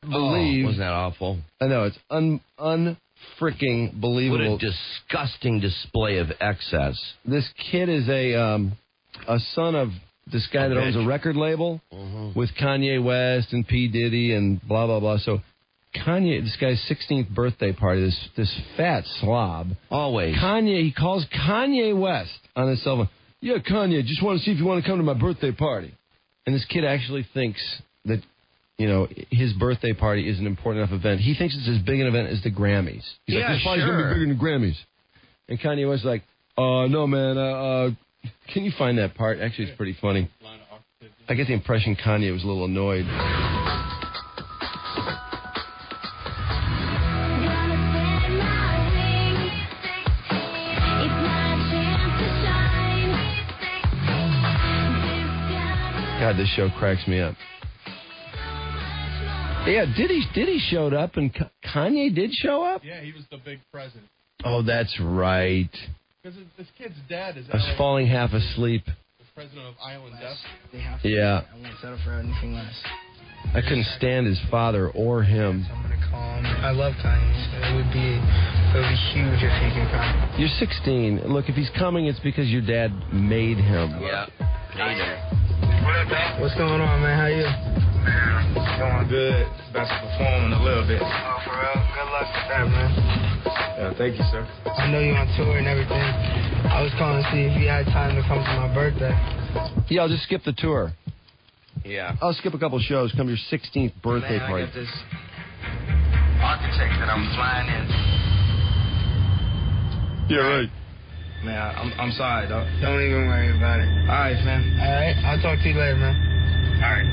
believe... wasn't that awful? I know, it's unfreaking believable. What a disgusting display of excess. This kid is a son of this guy that owns a record label with Kanye West and P. Diddy and blah, blah, blah. So Kanye, this guy's 16th birthday party, this fat slob. Always. He calls Kanye West on his cell phone. Yeah, Kanye, just want to see if you want to come to my birthday party. And this kid actually thinks that, his birthday party is an important enough event. He thinks it's as big an event as the Grammys. He's like, this party's going to be bigger than the Grammys. And Kanye West's like, no, man, can you find that part? Actually, it's pretty funny. I get the impression Kanye was a little annoyed. God, this show cracks me up. Yeah, Diddy showed up, and Kanye did show up? Yeah, he was the big present. Oh, that's right. Because this kid's dad is... I was falling half asleep. The president of Island F. Yeah. I won't settle for anything less. I couldn't stand his father or him. So I'm going to call him. I love Kanye, so it would be huge if he could come. You're 16. Look, if he's coming, it's because your dad made him. Yeah, made him. What's going on, man? How you? Man, it's going good. About to perform in a little bit. Oh, for real? Good luck with that, man. Yeah, thank you, sir. I know you're on tour and everything. I was calling to see if you had time to come to my birthday. Yeah, I'll just skip the tour. Yeah. I'll skip a couple shows. Come your 16th birthday party. I got this architect that I'm flying in. Yeah, right. Man, I'm sorry, dog. Don't even worry about it. All right, man. All right? I'll talk to you later, man. All right.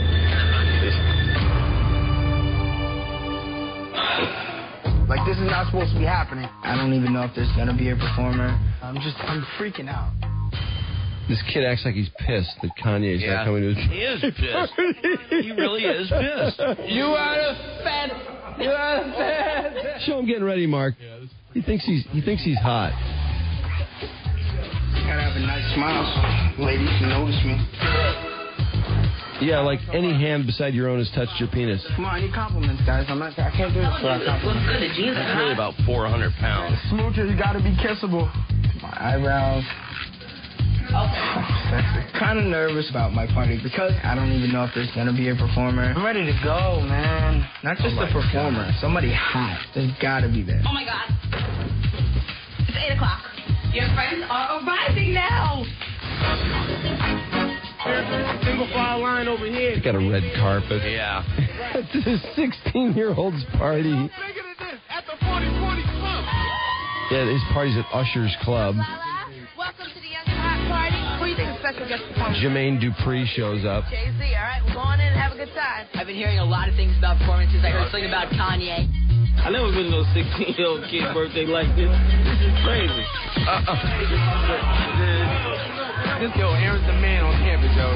Like, this is not supposed to be happening. I don't even know if there's going to be a performer. I'm freaking out. This kid acts like he's pissed that Kanye's not coming to his... He is pissed. He really is pissed. You are a fan. You are a fan. Show him getting ready, Mark. He thinks he's hot. Gotta have a nice smile so ladies can notice me. Yeah, like any hand beside your own has touched your penis. Come on, I need compliments, guys. I can't do this without compliments. Look good at you. That's really about 400 pounds. Smooches gotta be kissable. My eyebrows. Sexy. Kind of nervous about my party because I don't even know if there's gonna be a performer. I'm ready to go, man. Not just a performer. Somebody hot. There's gotta be there. Oh my God. It's 8 o'clock. Your friends are arriving now. Single file line over here. Got a red carpet. Yeah. It's a 16-year-old's party. Bigger than this at the 40/40 Club. Yeah, his party's at Usher's Club. Welcome to the Young Hot Party. Who do you think is special guest performer? Jermaine Dupri shows up. Jay-Z, all right? We'll go on in and have a good time. I've been hearing a lot of things about performances. I heard something about Kanye. I never been to no 16-year-old kid's birthday like this. This is crazy. Aaron's the man on campus, yo.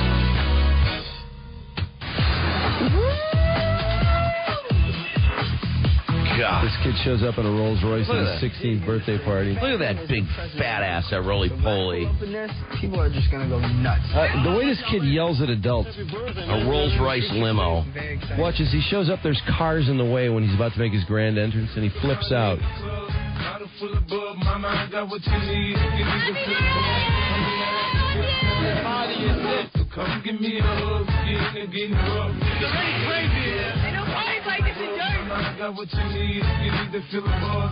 God. This kid shows up in a Rolls Royce at his 16th birthday party. Look at that big fat ass, that roly-poly. People are just gonna go nuts. The way this kid yells at adults. A Rolls-Royce limo. Watch as he shows up, there's cars in the way when he's about to make his grand entrance, and he flips out. Come give me a hug, get me rough. It's crazy. I know parties like this in Jersey. I got what you need, you need to feel the buzz.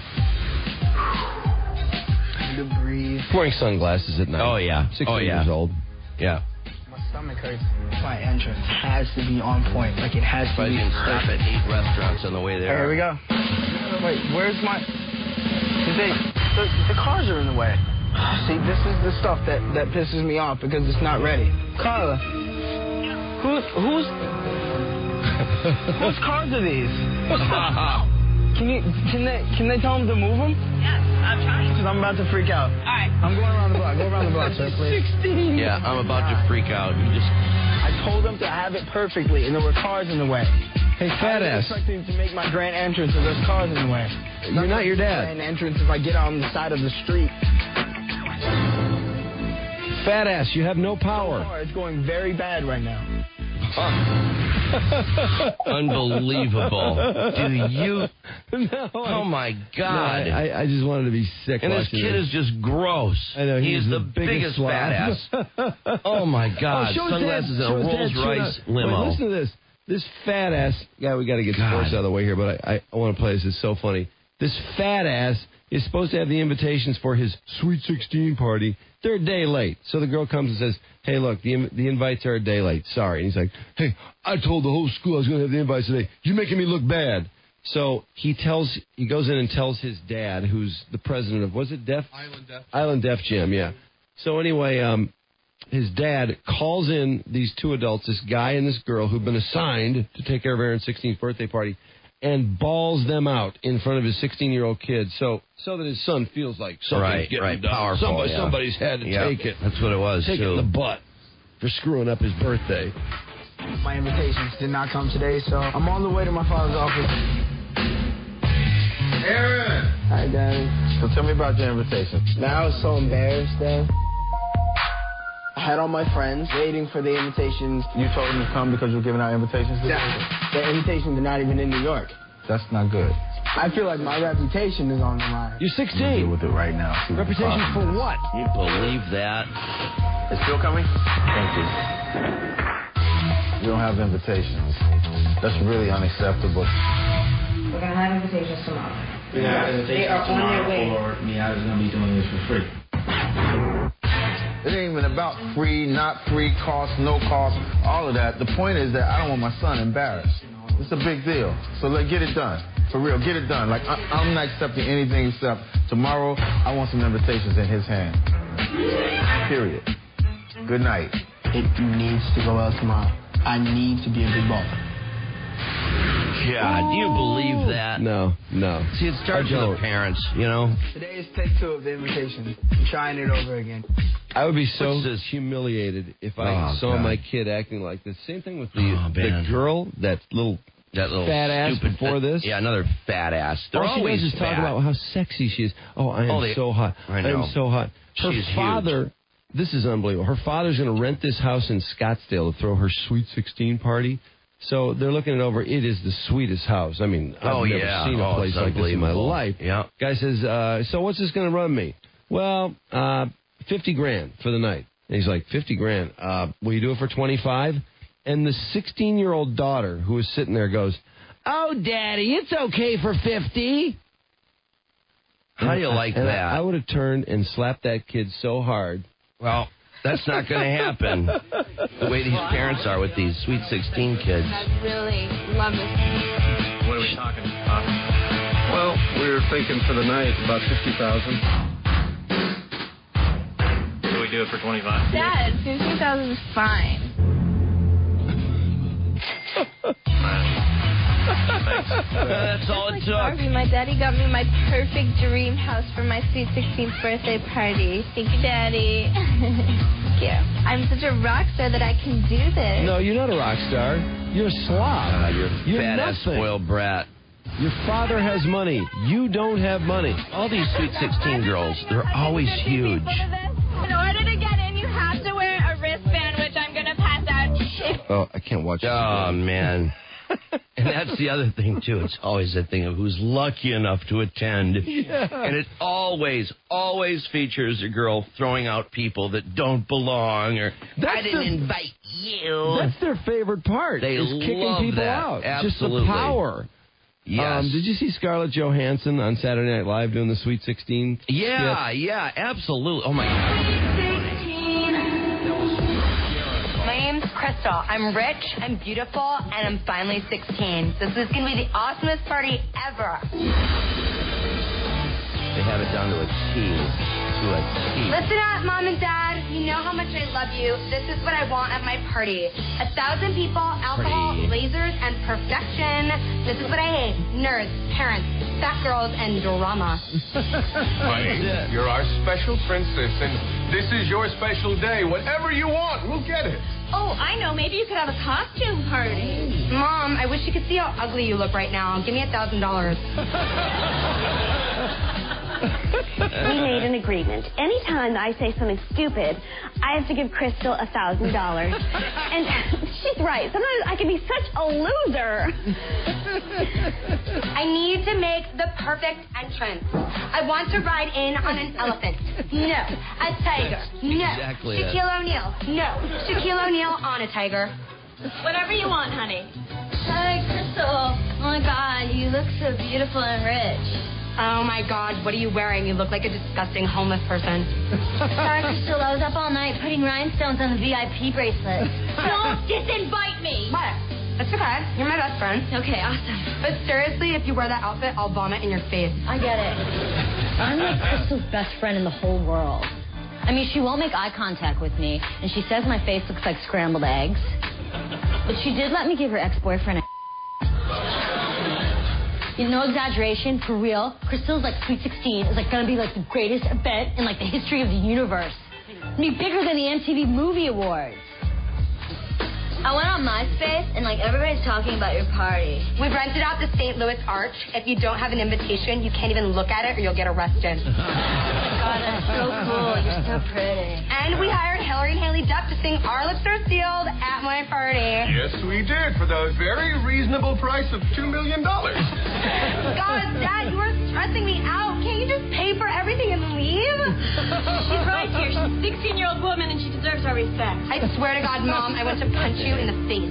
To breathe. Wearing sunglasses at night. Oh, yeah. 16 years old. Yeah. My stomach hurts. My entrance has to be on point. Like, it has to But be. you can stop at 8 restaurants on the way there. Here we go. Wait, where's my... The cars are in the way. See, this is the stuff that pisses me off because it's not ready. Carla, whose cars are these? Can they tell them to move them? Yes, I'm trying. Because I'm about to freak out. All right. I'm going around the block. Go around the block, sir, please. 16. Yeah, I'm about to freak out. You just... I told them to have it perfectly, and there were cars in the way. Hey, fat ass. I was expecting to make my grand entrance, and there's cars in the way. You're not your dad. Grand entrance if I get on the side of the street. Fat ass, you have no power. It's going very bad right now. Unbelievable. Do you? No, Oh, my God. No, I just wanted to be sick. And this watching kid this. is just gross. I know, he is the biggest fat ass. Oh, my God. show his Sunglasses dad, and a show his dad, Rolls show Royce it. limo. Wait, listen to this. This fat ass. Yeah, we got to get sports out of the way here, but I want to play this. It's so funny. This fat ass is supposed to have the invitations for his Sweet 16 party. They're a day late. So the girl comes and says, hey, look, the invites are a day late. Sorry. And he's like, hey, I told the whole school I was going to have the invites today. You're making me look bad. So he goes in and tells his dad, who's the president of, was it Deaf? Island Deaf Gym, yeah. So anyway, his dad calls in these two adults, this guy and this girl, who've been assigned to take care of Aaron's 16th birthday party, and balls them out in front of his 16-year-old kid, so that his son feels like something's getting done. Powerful, Somebody's had to take it. That's what it was, Take it in the butt for screwing up his birthday. My invitations did not come today, so I'm on the way to my father's office. Aaron! Hi, Daddy. So tell me about your invitation. Man, I was so embarrassed there. I had all my friends waiting for the invitations. You told them to come because you were giving out invitations today? The invitations are not even in New York. That's not good. I feel like my reputation is on the line. You're 16. Deal with it right now. Reputation for what? You believe that? Is Phil coming? Thank you. You don't have invitations. That's really unacceptable. We're going to have invitations tomorrow. We have invitations tomorrow for me. I was going to be doing this for free. It ain't even about free, not free, cost, no cost, all of that. The point is that I don't want my son embarrassed. It's a big deal. So let's get it done. For real, get it done. Like, I'm not accepting anything except tomorrow I want some invitations in his hand. Period. Good night. It needs to go out tomorrow. I need to be a big baller. God, do you believe that? No. See, it starts with the parents, you know? Today is take 2 of the invitation. I'm trying it over again. I would be so humiliated if I saw my kid acting like this. Same thing with the girl, that little fat ass before this. Yeah, another fat ass. They're all she always does is talk about how sexy she is. Oh, I am so hot. I know. am so hot. She's Her father, this is unbelievable. Her father's going to rent this house in Scottsdale to throw her Sweet 16 party. So they're looking it over. It is the sweetest house. I mean, I've never seen a place like this in my life. Yeah. Guy says, so what's this going to run me? Well, $50,000 for the night. And he's like, $50,000. Will you do it for 25? And the 16-year-old daughter who was sitting there goes, oh, Daddy, it's okay for 50. How do you like that? I would have turned and slapped that kid so hard. Well, that's not going to happen. The way these parents are with these Sweet 16 kids. I really love this. What are we talking about? Well, we were thinking for the night about 50,000. Do we do it for 25? Dad, 50,000 is fine. That's all it Like took. Barbie, my daddy got me my perfect dream house for my sweet 16th birthday party. Thank you, Daddy. Thank you. I'm such a rock star that I can do this. No, you're not a rock star. You're a slob. You're fat-ass spoiled brat. Your father has money. You don't have money. All these Sweet 16 girls, they're always huge. In order to get in, you have to wear a wristband, which I'm going to pass out. Oh, I can't watch this. Oh, man. And that's the other thing, too. It's always that thing of who's lucky enough to attend. Yeah. And it always features a girl throwing out people that don't belong or, I didn't invite you. That's their favorite part. They is kicking love people that. out. Absolutely. Just the power. Yes. Did you see Scarlett Johansson on Saturday Night Live doing the Sweet 16? Yeah, absolutely. Oh, my God. My name's Crystal. I'm rich, I'm beautiful, and I'm finally 16. This is going to be the awesomest party ever. They have it down to a T. Listen up, Mom and Dad. You know how much I love you. This is what I want at my party. 1,000 people, alcohol, lasers, and perfection. This is what I hate. Nerds, parents, fat girls, and drama. Honey, you're our special princess, and this is your special day. Whatever you want, we'll get it. Oh, I know. Maybe you could have a costume party. Mom, I wish you could see how ugly you look right now. Give me $1,000. We made an agreement. Anytime I say something stupid, I have to give Crystal $1,000. And she's right. Sometimes I can be such a loser. I need to make the perfect entrance. I want to ride in on an elephant. No. A tiger. No. Exactly. Shaquille O'Neal. No. Shaquille O'Neal on a tiger. Whatever you want, honey. Hi, Crystal. Oh my God, you look so beautiful and rich. Oh my God, what are you wearing? You look like a disgusting homeless person. Sorry, Crystal, I was up all night putting rhinestones on the VIP bracelet. Don't disinvite me. What? That's okay. You're my best friend. Okay, awesome. But seriously, if you wear that outfit, I'll vomit in your face. I get it. I'm like Crystal's best friend in the whole world. I mean, she won't make eye contact with me, and she says my face looks like scrambled eggs. But she did let me give her ex-boyfriend a no exaggeration, for real. Crystal's like Sweet 16 is like gonna be like the greatest event in like the history of the universe. It'll be bigger than the MTV Movie Awards. I went on MySpace and like everybody's talking about your party. We rented out the St. Louis Arch. If you don't have an invitation, you can't even look at it or you'll get arrested. God, that's so cool. You're so pretty. And we hired Hillary and Haley Duff to sing Our Lips Are Sealed at my party. Yes, we did, for the very reasonable price of $2 million. God, Dad, you are stressing me out. Can't you just pay for everything and leave? She's right here. She's a 16-year-old woman and she deserves our respect. I swear to God, Mom, I went to punch you in the face.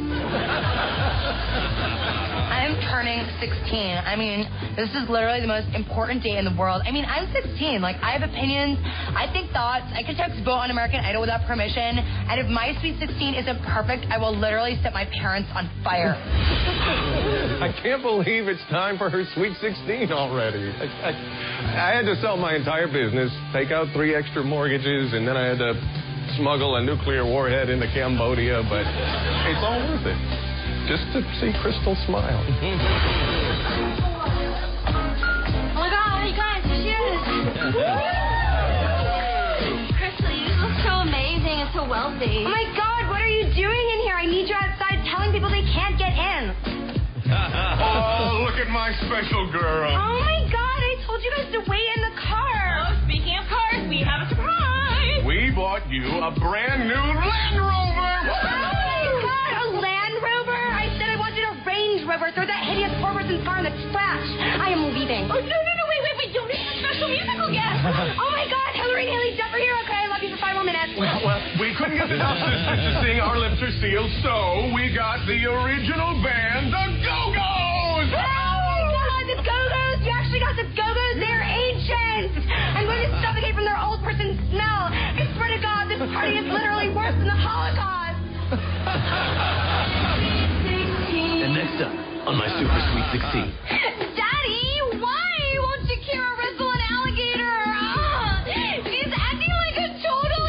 I'm turning 16. I mean, this is literally the most important day in the world. I mean, I'm 16. Like, I have opinions. I think thoughts. I can text vote on American Idol without permission. And if my Sweet 16 isn't perfect, I will literally set my parents on fire. I can't believe it's time for her Sweet 16 already. I had to sell my entire business, take out 3 extra mortgages, and then I had to smuggle a nuclear warhead into Cambodia, but it's all worth it. Just to see Crystal smile. Oh my God, you guys, cheers! Crystal, you look so amazing and so wealthy. Oh my God, what are you doing in here? I need you outside telling people they can't get in. Oh, look at my special girl. Oh my God, I told you guys to wait in the car. Oh, speaking of cars, we have a surprise. We bought you a brand new Land Rover. Oh my God, a Land Rover? I said I wanted a Range Rover. Throw that hideous four-person car in the trash. I am leaving. Oh, no, wait, don't need a special musical guest. Oh my God, Hillary and Haley Duff are here. Okay, I love you for 5 more minutes. Well, we couldn't get the Duff sisters to sing Our Lips Are Sealed, so we got the original band, the Go-Go's. Oh my God, the Go-Go's. You actually got the Go-Go's. They're ancient. I'm going to suffocate from their old person smell. I swear to God, this party is literally worse than the Holocaust. And next up on my Super Sweet 16. Daddy, why won't you cure a Rizzo an alligator? She's acting like a total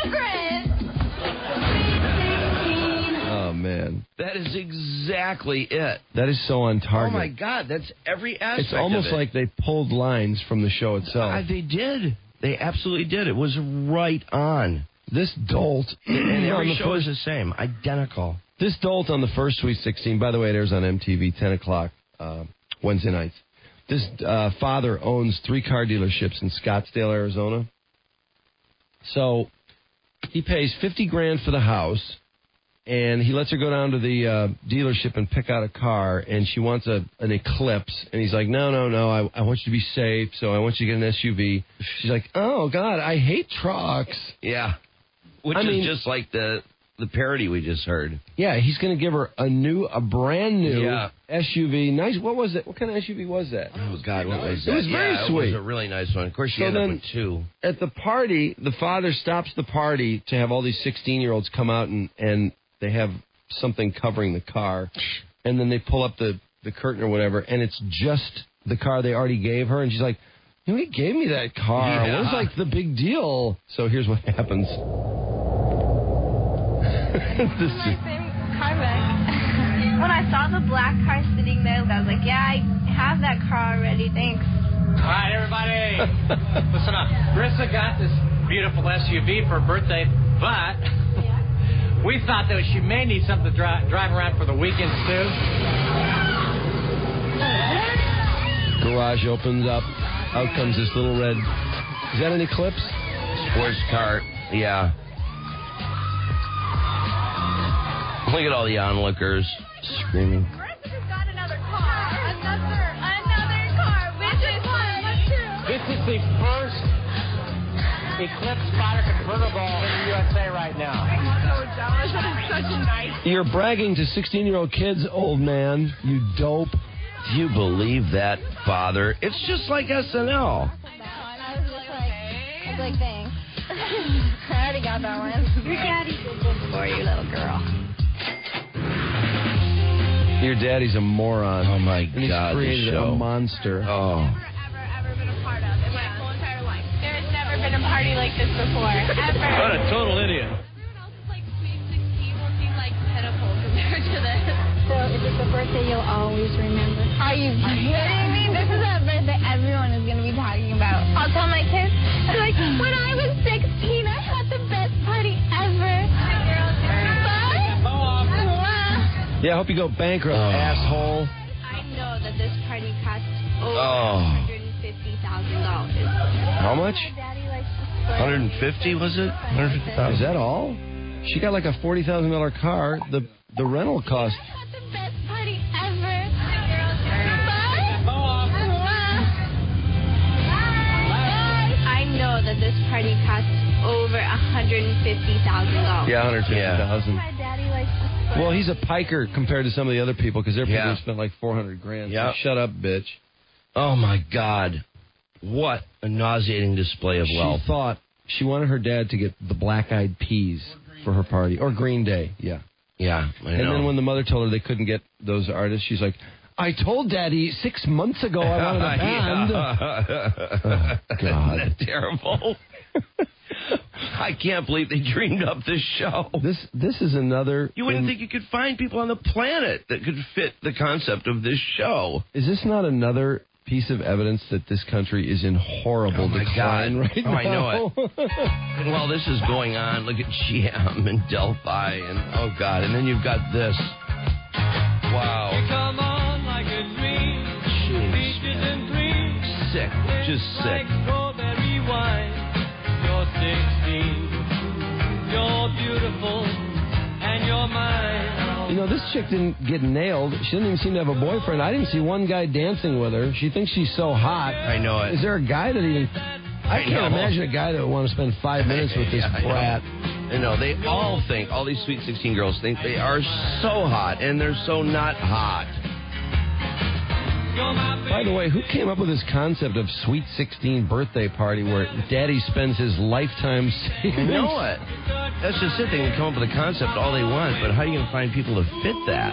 immigrant. Oh, man. That is exactly it. That is so on target. Oh, my God. That's every aspect It's almost of it. like they pulled lines from the show itself. They did. They absolutely did. It was right on. This dolt... And every on the show first, is the same. Identical. This dolt on the first Sweet 16, by the way, it airs on MTV, 10 o'clock, Wednesday nights. This father owns 3 car dealerships in Scottsdale, Arizona. So he pays $50,000 for the house, and he lets her go down to the dealership and pick out a car, and she wants an Eclipse. And he's like, no, I want you to be safe, so I want you to get an SUV. She's like, oh, God, I hate trucks. Yeah. Which is just like the parody we just heard. Yeah, he's going to give her a brand new SUV. Nice. What was it? What kind of SUV was that? Oh, God, what was that? It was very sweet. It was a really nice one. Of course, she ended up with 2. At the party, the father stops the party to have all these 16-year-olds come out, and they have something covering the car. And then they pull up the curtain or whatever, and it's just the car they already gave her. And she's like, you know, he gave me that car. Yeah. What was, like, the big deal? So here's what happens. This is my same car wreck. When I saw the black car sitting there, I was like, yeah, I have that car already, thanks. All right, everybody, listen up. Marissa got this beautiful SUV for her birthday, but we thought that she may need something to drive around for the weekends, too. Garage opens up. out comes this little red. Is that an Eclipse? Sports car. Yeah. Look at all the onlookers screaming. Marissa just got another car. Another car. Which is one? This is the first Eclipse spotter convertible in the USA right now. I'm so jealous. That is such a nice. You're bragging to 16-year-old kids, old man. You dope. Do you believe that, Father? It's just like SNL. Like, thanks. I already got that one. Your daddy did this for you, little girl. Your daddy's a moron. Oh, my and he's God, created this show. a monster. Oh. Ever been a part of in my whole entire life. There's never been a party like this before. Ever. What a total idiot. Everyone else's, like, Sweet 16 will seem like pitiful compared to this. So, is it the birthday you'll always remember? Are you kidding me? This is a birthday everyone is going to be talking about. I'll tell my kids, like, when I was 16, I had the best party ever. Yeah, I hope you go bankrupt, asshole. I know that this party cost over $150,000. How much? Daddy likes to 150 was it? 150,000. Is that all? She got like a $40,000 car. The rental cost. I had the best party ever. I know that this party cost over $150,000. Yeah, $150,000. My daddy likes to. Well, he's a piker compared to some of the other people because their people spent like $400,000. Yeah. So shut up, bitch. Oh, my God. What a nauseating display of wealth. She thought she wanted her dad to get the Black Eyed Peas for her party. Or Green Day, yeah. Yeah, I know. And then when the mother told her they couldn't get those artists, she's like, I told Daddy 6 months ago I wanted a band. Oh, God. Isn't that terrible? I can't believe they dreamed up this show. This is another... You wouldn't think you could find people on the planet that could fit the concept of this show. Is this not another piece of evidence that this country is in horrible decline right now? I know it. And while this is going on, look at GM and Delphi and, oh, God. And then you've got this. Wow. Come on like a dream. Jeez. Peaches and cream. Sick. Just sick. Like strawberry wine. You're 16. You're beautiful. And you're mine. You know, this chick didn't get nailed. She didn't even seem to have a boyfriend. I didn't see one guy dancing with her. She thinks she's so hot. I know it. Is there a guy that even... I can't imagine a guy that would want to spend 5 minutes with this brat. I know. They all think, all these Sweet 16 girls think they are so hot, and they're so not hot. By the way, who came up with this concept of Sweet 16 birthday party where Daddy spends his lifetime savings? I know it. That's just it. They can come up with a concept all they want, but how are you going to find people to fit that?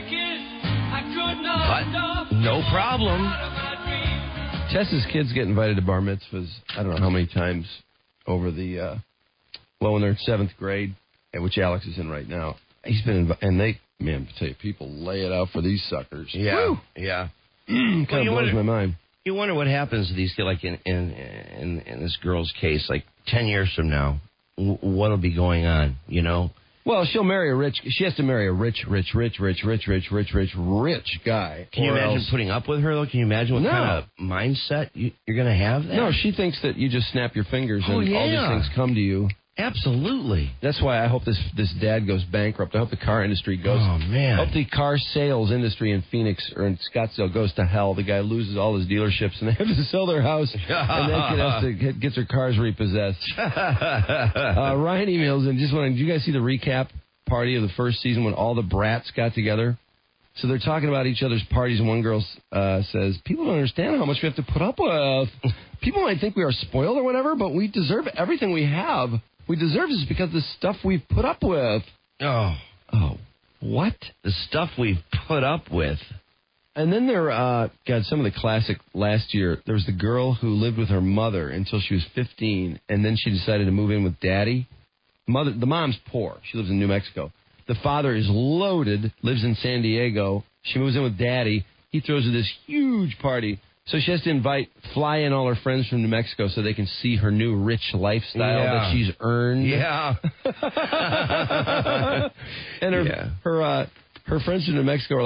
But no problem. Tessa's kids get invited to bar mitzvahs, I don't know how many times over the, when they're in 7th grade, which Alex is in right now. He's been, and they, man, I tell you, people lay it out for these suckers. Yeah, Woo! yeah. Kind of blows my mind. You wonder what happens to these kids, like in this girl's case, like 10 years from now, what'll be going on, you know? Well, she has to marry a rich guy. Can you imagine putting up with her, though? Can you imagine what kind of mindset you're going to have there? No, she thinks that you just snap your fingers and all these things come to you. Absolutely. That's why I hope this dad goes bankrupt. I hope the car industry goes... Oh, man. I hope the car sales industry in Phoenix or in Scottsdale goes to hell. The guy loses all his dealerships and they have to sell their house and then gets their cars repossessed. Ryan emails in just wondering, did you guys see the recap party of the first season when all the brats got together? So they're talking about each other's parties, and one girl says, people don't understand how much we have to put up with. People might think we are spoiled or whatever, but we deserve everything we have. We deserve this because of the stuff we've put up with. Oh, what? The stuff we've put up with. And then there, some of the classic last year, there was the girl who lived with her mother until she was 15, and then she decided to move in with Daddy. The mom's poor. She lives in New Mexico. The father is loaded, lives in San Diego. She moves in with Daddy. He throws her this huge party. So she has to fly in all her friends from New Mexico so they can see her new rich lifestyle that she's earned. Yeah. And her friends from New Mexico are like,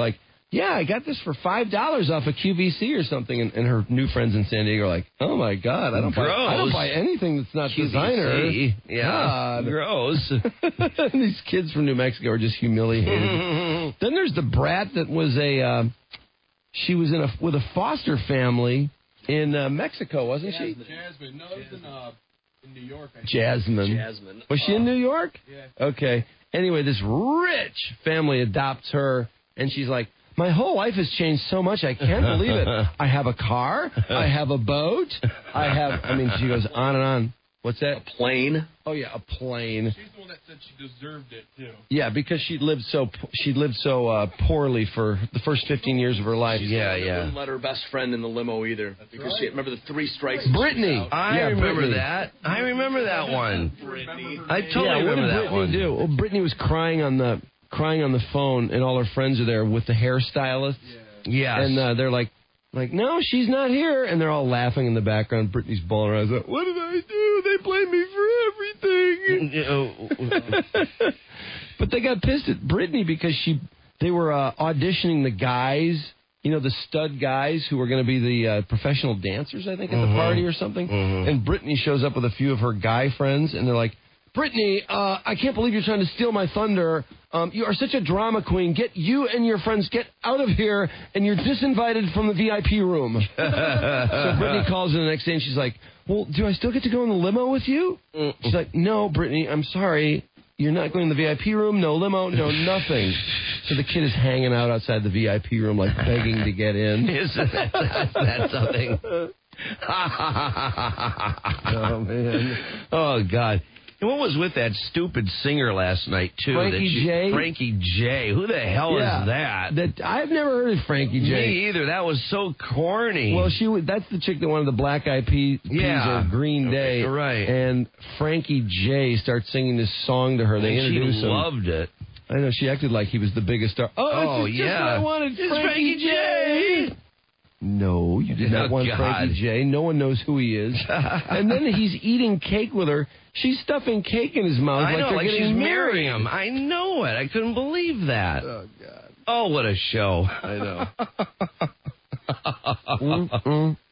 yeah, I got this for $5 off of QVC or something. And her new friends in San Diego are like, oh, my God, I don't buy anything that's not QVC. designer. Yeah, God. gross. These kids from New Mexico are just humiliated. Then there's the brat that was she was with a foster family in Mexico, wasn't she? Jasmine. No, it was in New York. Jasmine. Was she in New York? Yeah. Okay. Anyway, this rich family adopts her, and she's like, my whole life has changed so much, I can't believe it. I have a car. I have a boat. She goes on and on. What's that? A plane. Oh, yeah, a plane. She's the one that said she deserved it, too. Yeah, because she lived so poorly for the first 15 years of her life. She wouldn't let her best friend in the limo either. Because she remember the 3 strikes. Brittany. I remember that. I remember that one. Brittany. I totally remember that one. What did Brittany do? Well, Brittany was crying on the phone, and all her friends are there with the hairstylist. Yes. And they're like, no, she's not here. And they're all laughing in the background. Brittany's bawling around. Like, what did I do? They blame me for everything. But they got pissed at Brittany because they were auditioning the guys, the stud guys who were going to be the professional dancers, I think, at the party or something. And Brittany shows up with a few of her guy friends, and they're like, Brittany, I can't believe you're trying to steal my thunder. You are such a drama queen. You and your friends get out of here, and you're disinvited from the VIP room. So Brittany calls her the next day, and she's like, well, do I still get to go in the limo with you? She's like, no, Brittany, I'm sorry. You're not going to the VIP room, no limo, no nothing. So the kid is hanging out outside the VIP room, like begging to get in. Isn't that something? Oh, man. Oh, God. And what was with that stupid singer last night, too? Frankie J? Frankie J. Who the hell is that? I've never heard of Frankie J. Me either. That was so corny. Well, that's the chick that wanted the Black Eyed Peas or Green Day. Okay, right. And Frankie J starts singing this song to her. They introduced him. She loved it. I know. She acted like he was the biggest star. It's just what I wanted. It's Frankie J. No, you did not want Frankie J. No one knows who he is. And then he's eating cake with her. She's stuffing cake in his mouth like she's marrying him. I know it. I couldn't believe that. Oh, God. Oh, what a show. I know.